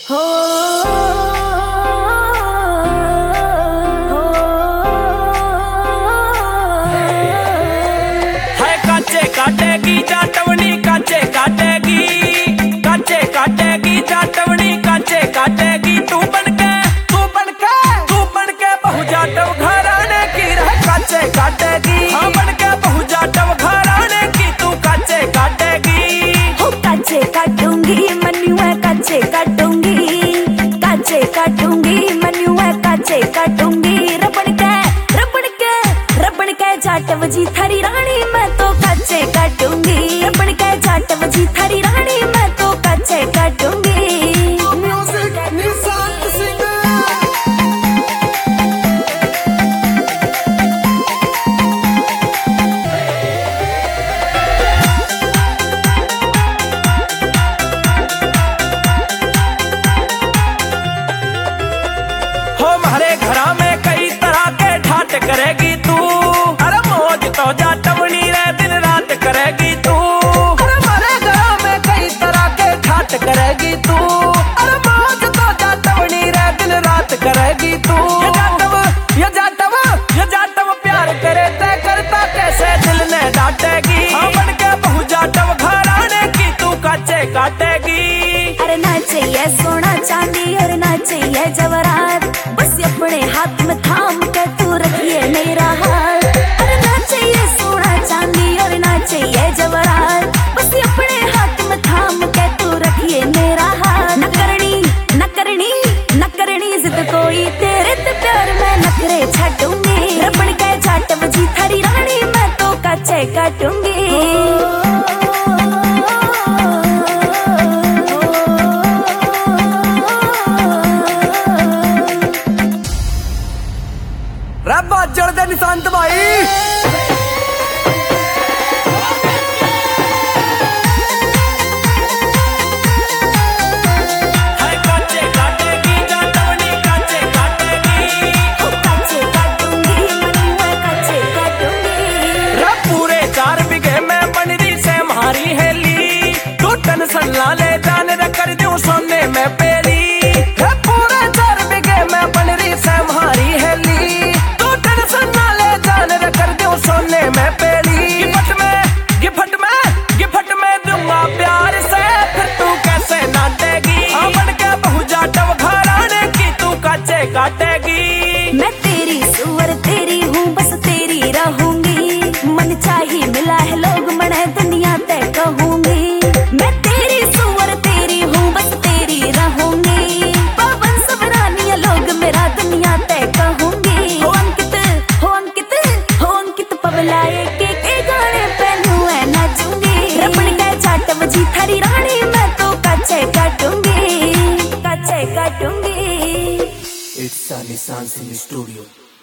हो है काचे काटेगी जाटवनी काचे काटेगी, काचे काटेगी जाटवनी काचे काटेगी। तू बनके बहु जाटव घराने की रह काचे काटेगी। हाँ बनके बहु जाटव घराने की तू काचे काटेगी। हो काचे काटूंगी मनुआ काचे काटूंगी, काचे काटूंगी मनुआ काचे काटूंगी। रबड़ के जाटव जी थारी रानी मैं तो काचे काटूंगी। रबड़ के जाटव जी थारी रानी मैं तो काचे काटूंगी। हो हमारे घरा में कई तरह के ठाट करेगी तू। अरे मौज तो जाटवनी रे दिन रात करेगी तू। अरे हमारे घरा में कई तरह के ठाट करेगी तू। अरे मौज तो जाटवनी रे दिन रात करेगी तू। ये जाटव प्यार करे तय करता कैसे दिल ने डांटेगी। हाँ बनके बहु जाटव घराने की तू काचे काटेगी। अरे ना चाहिए सोना चांदी और ना चाहिए जवाहरात, बस अपने हाथ में थाम के तू रखिए मेरा हाथ। अरे ना चाहिए सोना चांदी और ना चाहिए जवाहरात, बस अपने हाथ में थाम के तू रखिए मेरा हाथ। न करनी जिद कोई तेरे ते प्यार में नखरे छाटूंगी। रबड़ के जाटव जी थारी रानी मैं तो काचे काटूंगी। रब्बा जड़ दे निशांत भाई। है काचे काटेगी जाटवनी काचे काटेगी। हो काचे काटूंगी मनुआ काचे काटूंगी। रे पूरे 4 बीघे में बनरी से मारी हेली। तू टेंशन ला ले जान रे कर दूं सोने में पेली। रे पूरे 4 बीघे में बनरी से मारी हेली। तू टेंशन ना ले जान रे कर दूं सोने में पेली। गिफ्ट में दूंगा प्यार से फिर तू कैसे नाटेगी। हाँ बनके बहु जाटव घराने की तू काचे काटेगी। मैं तेरी सुअर तेरी हूँ बस तेरी रहूंगी। मन चाही मिला है लोग मने दुनिया तय कहूंगी। मैं तेरी सुअर तेरी हूँ बस तेरी रहूंगी। पवन सबरानी लोग मेरा दुनिया तय कहूंगी। हो अंकित पवलाए के गाने पहनू है नाचूंगी। रबड़ के जाटव जी थारी रानी मैं तो काचे काटूंगी, काचे काटूंगी। It's Sunny Sans in the studio.